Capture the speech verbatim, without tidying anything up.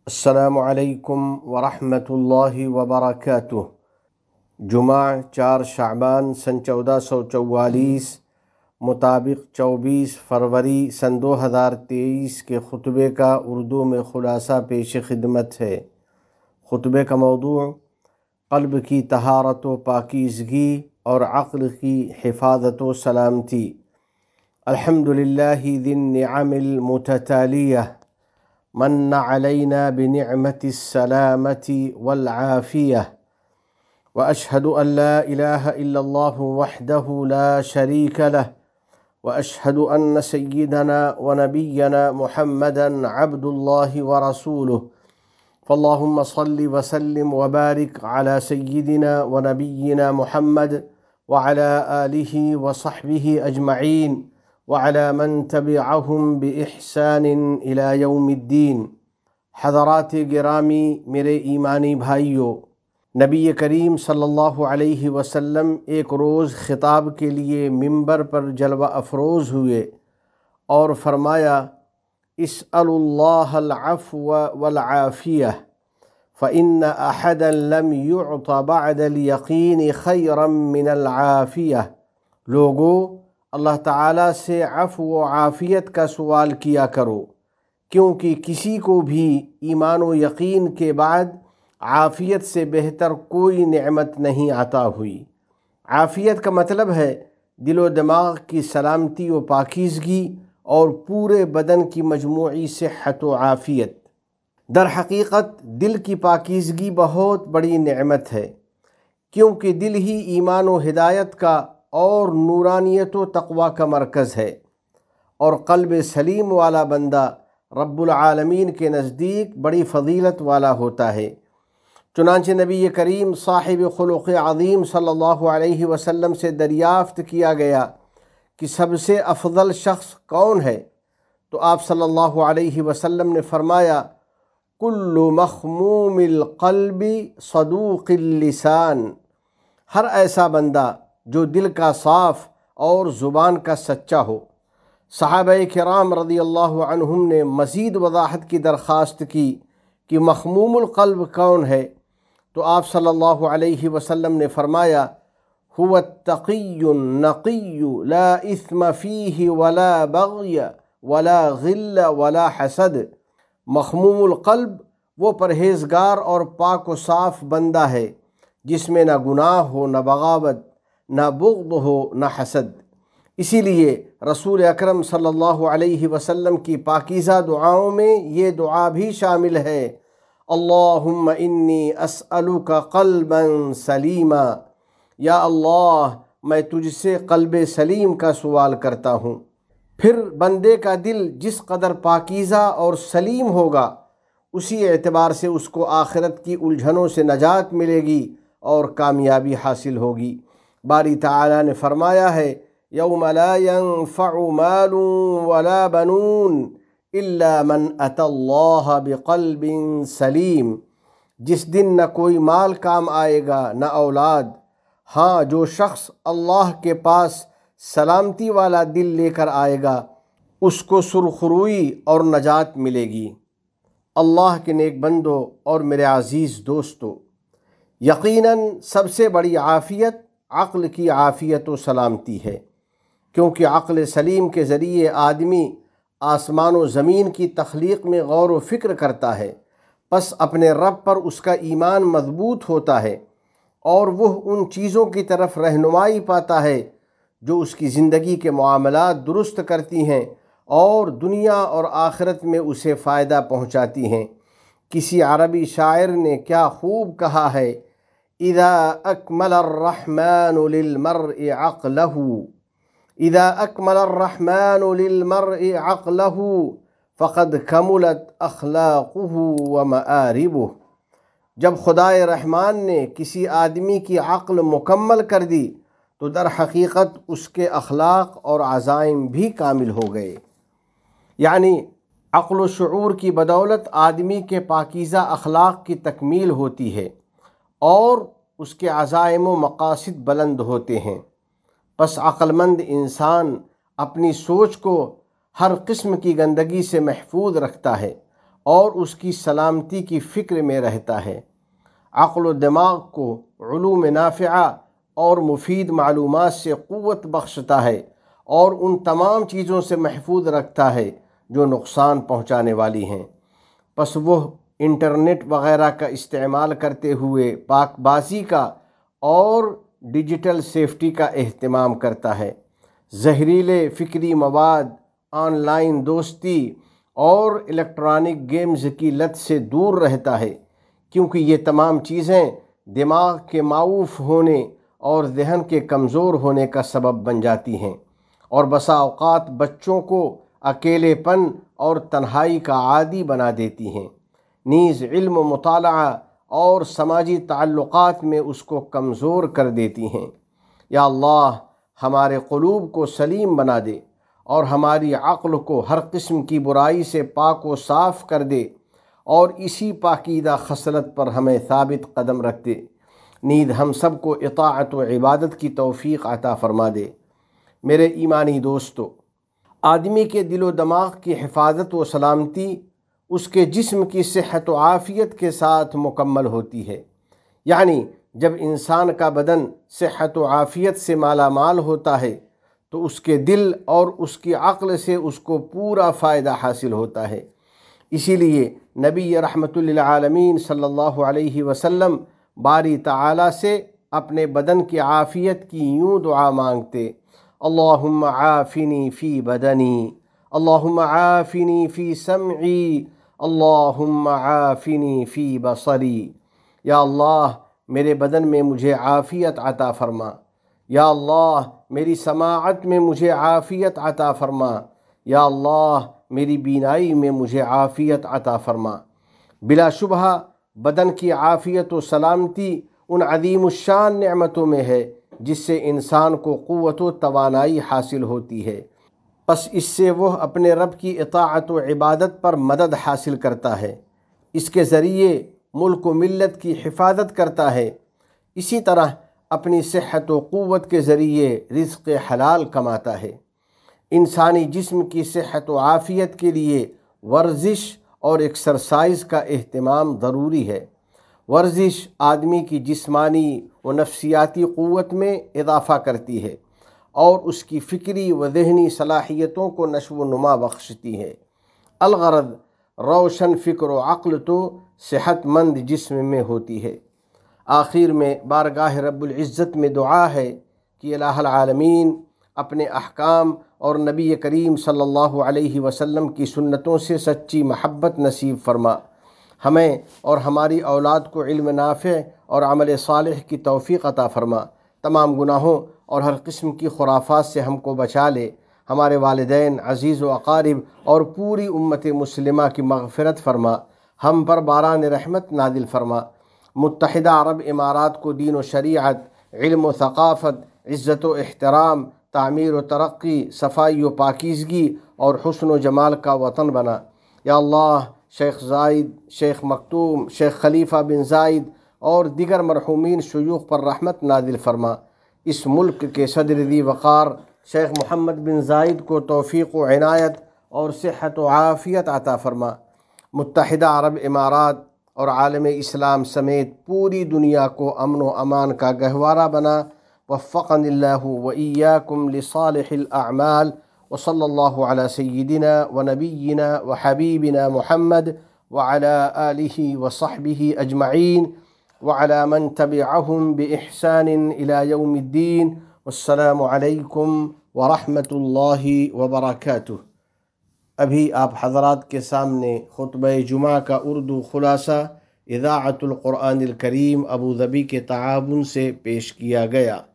السلام علیکم ورحمۃ اللہ وبرکاتہ۔ جمعہ چار شعبان سن چودہ سو چوالیس مطابق چوبیس فروری سن دو ہزار تیئیس کے خطبے کا اردو میں خلاصہ پیش خدمت ہے۔ خطبے کا موضوع قلب کی طہارت و پاکیزگی اور عقل کی حفاظت و سلامتی۔ الحمدللہ ذی النعم المتتالیہ من علینا بنعمت السلامت والعافیہ، واشہد ان لا الہ الا اللہ وحدہ لا شریک لہ، واشہد ان سیدنا ونبینا محمدا عبد اللہ ورسولہ، فاللہم صل وسلم وبارک علی سیدنا ونبینا محمد وعلی آلہ وصحبہ اجمعین وعلى من تبعهم بإحسان إلى يوم الدین۔ حضرات گرامی، میرے ایمانی بھائیوں، نبی کریم صلی اللہ علیہ وسلم ایک روز خطاب کے لیے منبر پر جلوہ افروز ہوئے اور فرمایا: اسألوا اللہ العفو والعافیہ فإن أحدا لم يعط بعد اليقین خیرا من العافیہ۔ لوگو، اللہ تعالیٰ سے عفو و عافیت کا سوال کیا کرو، کیونکہ کسی کو بھی ایمان و یقین کے بعد عافیت سے بہتر کوئی نعمت نہیں عطا ہوئی۔ عافیت کا مطلب ہے دل و دماغ کی سلامتی و پاکیزگی اور پورے بدن کی مجموعی صحت و عافیت۔ در حقیقت دل کی پاکیزگی بہت بڑی نعمت ہے، کیونکہ دل ہی ایمان و ہدایت کا اور نورانیت و تقوی کا مرکز ہے، اور قلب سلیم والا بندہ رب العالمین کے نزدیک بڑی فضیلت والا ہوتا ہے۔ چنانچہ نبی کریم صاحب خلق عظیم صلی اللہ علیہ وسلم سے دریافت کیا گیا کہ سب سے افضل شخص کون ہے، تو آپ صلی اللہ علیہ وسلم نے فرمایا: کل مخموم القلب صدوق اللسان۔ ہر ایسا بندہ جو دل کا صاف اور زبان کا سچا ہو۔ صحابہ کرام رضی اللہ عنہم نے مزید وضاحت کی درخواست کی کہ مخموم القلب کون ہے، تو آپ صلی اللہ علیہ وسلم نے فرمایا: هو التقی النقی لا اثم فیہ ولا بغی ولا غل ولا حسد۔ مخموم القلب وہ پرہیزگار اور پاک و صاف بندہ ہے جس میں نہ گناہ ہو، نہ بغاوت، نہ بغض ہو، نہ حسد۔ اسی لیے رسول اکرم صلی اللہ علیہ وسلم کی پاکیزہ دعاؤں میں یہ دعا بھی شامل ہے: اللہم انی اسألک قلبا سلیما۔ یا اللہ، میں تجھ سے قلب سلیم کا سوال کرتا ہوں۔ پھر بندے کا دل جس قدر پاکیزہ اور سلیم ہوگا، اسی اعتبار سے اس کو آخرت کی الجھنوں سے نجات ملے گی اور کامیابی حاصل ہوگی۔ باری تعالیٰ نے فرمایا ہے: یوم لا ينفع مال ولا بنون الا من اتى اللہ بقلب سلیم۔ جس دن نہ کوئی مال کام آئے گا، نہ اولاد، ہاں جو شخص اللہ کے پاس سلامتی والا دل لے کر آئے گا، اس کو سرخروئی اور نجات ملے گی۔ اللہ کے نیک بندو اور میرے عزیز دوستو، یقیناً سب سے بڑی عافیت عقل کی عافیت و سلامتی ہے، کیونکہ عقل سلیم کے ذریعے آدمی آسمان و زمین کی تخلیق میں غور و فکر کرتا ہے، پس اپنے رب پر اس کا ایمان مضبوط ہوتا ہے، اور وہ ان چیزوں کی طرف رہنمائی پاتا ہے جو اس کی زندگی کے معاملات درست کرتی ہیں اور دنیا اور آخرت میں اسے فائدہ پہنچاتی ہیں۔ کسی عربی شاعر نے کیا خوب کہا ہے: اذا اکمل الرحمن للمرء عقلہ اذا اکمل الرحمن للمرء عقلہ فقد کملت اخلاقہ ومآربہ۔ جب خدائے رحمان نے کسی آدمی کی عقل مکمل کر دی تو در حقیقت اس کے اخلاق اور عزائم بھی کامل ہو گئے۔ یعنی عقل و شعور کی بدولت آدمی کے پاکیزہ اخلاق کی تکمیل ہوتی ہے اور اس کے عزائم و مقاصد بلند ہوتے ہیں۔ پس عقل مند انسان اپنی سوچ کو ہر قسم کی گندگی سے محفوظ رکھتا ہے اور اس کی سلامتی کی فکر میں رہتا ہے۔ عقل و دماغ کو علوم نافعہ اور مفید معلومات سے قوت بخشتا ہے اور ان تمام چیزوں سے محفوظ رکھتا ہے جو نقصان پہنچانے والی ہیں۔ پس وہ انٹرنیٹ وغیرہ کا استعمال کرتے ہوئے پاک بازی کا اور ڈیجیٹل سیفٹی کا اہتمام کرتا ہے، زہریلے فکری مواد، آن لائن دوستی اور الیکٹرانک گیمز کی لت سے دور رہتا ہے، کیونکہ یہ تمام چیزیں دماغ کے معوف ہونے اور ذہن کے کمزور ہونے کا سبب بن جاتی ہیں اور بسا اوقات بچوں کو اکیلے پن اور تنہائی کا عادی بنا دیتی ہیں، نیز علم و مطالعہ اور سماجی تعلقات میں اس کو کمزور کر دیتی ہیں۔ یا اللہ ہمارے قلوب کو سلیم بنا دے اور ہماری عقل کو ہر قسم کی برائی سے پاک و صاف کر دے اور اسی پاکیزہ خصلت پر ہمیں ثابت قدم رکھ دے، نیز ہم سب کو اطاعت و عبادت کی توفیق عطا فرما دے۔ میرے ایمانی دوستو، آدمی کے دل و دماغ کی حفاظت و سلامتی اس کے جسم کی صحت و عافیت کے ساتھ مکمل ہوتی ہے، یعنی جب انسان کا بدن صحت و عافیت سے مالا مال ہوتا ہے تو اس کے دل اور اس کی عقل سے اس کو پورا فائدہ حاصل ہوتا ہے۔ اسی لیے نبی رحمت للعالمین صلی اللہ علیہ وسلم باری تعالیٰ سے اپنے بدن کی عافیت کی یوں دعا مانگتے: اللہم عافنی فی بدنی، اللہم عافنی فی سمعی، اللہم عافنی فی بصری۔ یا اللہ میرے بدن میں مجھے عافیت عطا فرما، یا اللہ میری سماعت میں مجھے عافیت عطا فرما، یا اللہ میری بینائی میں مجھے عافیت عطا فرما۔ بلا شبہ بدن کی عافیت و سلامتی ان عظیم الشان نعمتوں میں ہے جس سے انسان کو قوت و توانائی حاصل ہوتی ہے، پس اس سے وہ اپنے رب کی اطاعت و عبادت پر مدد حاصل کرتا ہے، اس کے ذریعے ملک و ملت کی حفاظت کرتا ہے، اسی طرح اپنی صحت و قوت کے ذریعے رزق حلال کماتا ہے۔ انسانی جسم کی صحت و عافیت کے لیے ورزش اور ایکسرسائز کا اہتمام ضروری ہے۔ ورزش آدمی کی جسمانی و نفسیاتی قوت میں اضافہ کرتی ہے اور اس کی فکری و ذہنی صلاحیتوں کو نشو و نما بخشتی ہے۔ الغرض روشن فکر و عقل تو صحت مند جسم میں ہوتی ہے۔ آخر میں بارگاہ رب العزت میں دعا ہے کہ الہ العالمین اپنے احکام اور نبی کریم صلی اللہ علیہ وسلم کی سنتوں سے سچی محبت نصیب فرما، ہمیں اور ہماری اولاد کو علم نافع اور عمل صالح کی توفیق عطا فرما، تمام گناہوں اور ہر قسم کی خرافات سے ہم کو بچا لے، ہمارے والدین، عزیز و اقارب اور پوری امت مسلمہ کی مغفرت فرما، ہم پر باران رحمت نازل فرما۔ متحدہ عرب امارات کو دین و شریعت، علم و ثقافت، عزت و احترام، تعمیر و ترقی، صفائی و پاکیزگی اور حسن و جمال کا وطن بنا۔ یا اللہ شیخ زائد، شیخ مکتوم، شیخ خلیفہ بن زائد اور دیگر مرحومین شیوخ پر رحمت نازل فرما۔ اس ملک کے صدر ذی وقار شیخ محمد بن زائد کو توفیق و عنایت اور صحت و عافیت عطا فرما۔ متحدہ عرب امارات اور عالم اسلام سمیت پوری دنیا کو امن و امان کا گہوارہ بنا۔ وفقنی اللہ و ایاکم لصالح الاعمال، وصلی اللہ علی سیدنا و نبینا و حبیبنا محمد وعلى آلہ وصحبہ اجمعین وعلى من تبعهم بإحسان إلى يوم الدين، والسلام علیکم ورحمۃ اللہ وبرکاتہ۔ ابھی آپ حضرات کے سامنے خطبہ جمعہ کا اردو خلاصہ اذاعت القرآن الکریم ابوظبی کے تعاون سے پیش کیا گیا۔